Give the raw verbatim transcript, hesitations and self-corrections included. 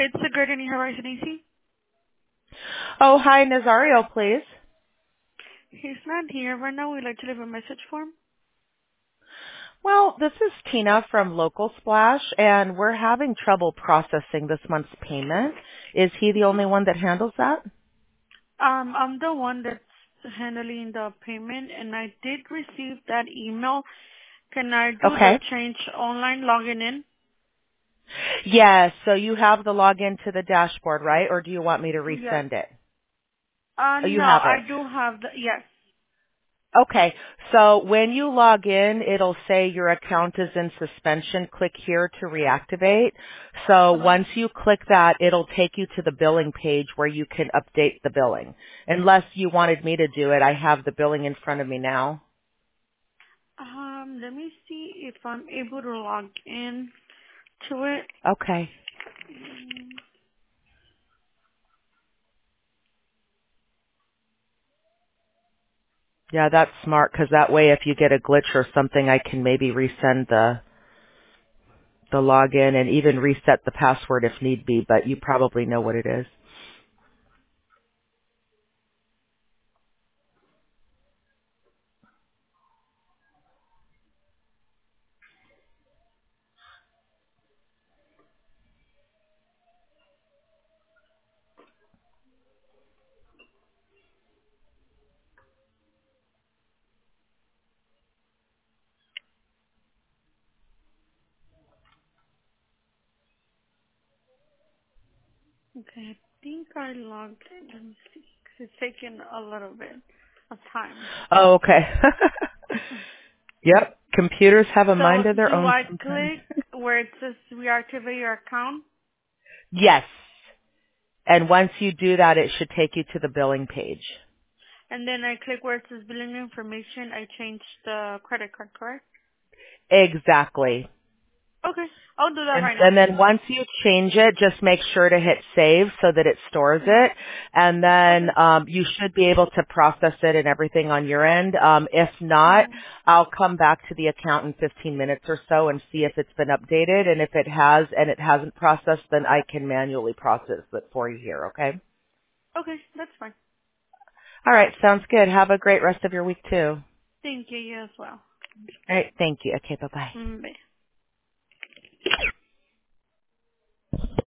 It's the Great Indian Horizon A C. Oh, hi, Nazario, please. He's not here right now. We'd like to leave a message for him. Well, this is Tina from Local Splash, and we're having trouble processing this month's payment. Is he the only one that handles that? Um, I'm the one that's handling the payment, and I did receive that email. Can I do the Okay. change online logging in? Yes, so you have the login to the dashboard, right? Or do you want me to Yes. resend it? Uh, Oh, you no, have I it. do have the, yes. Okay, so when you log in, it'll say your account is in suspension. Click here to reactivate. So Uh-huh. once you click that, it'll take you to the billing page where you can update the billing. Unless you wanted me to do it, I have the billing in front of me now. Um, let me see if I'm able to log in to it. Okay. Yeah, that's smart because that way if you get a glitch or something, I can maybe resend the the login and even reset the password if need be, but you probably know what it is. Okay, I think I logged in. Let me see. 'Cause it's taking a little bit of time. Oh, okay. Yep. Computers have a So mind of their do own I sometimes. click where it says reactivate your account? Yes. And once you do that, it should take you to the billing page. And then I click where it says billing information. I change the credit card, correct? Exactly. Okay, I'll do that And, right now. and then once you change it, just make sure to hit save so that it stores Mhm. it. And then Okay. um, you should be able to process it and everything on your end. Um, if not, Mhm. I'll come back to the account in fifteen minutes or so and see if it's been updated. And if it has and it hasn't processed, then I can manually process it for you here, okay? Okay, that's fine. All right, sounds good. Have a great rest of your week, too. Thank you. You as well. All right, thank you. Okay, bye-bye. Mm, bye.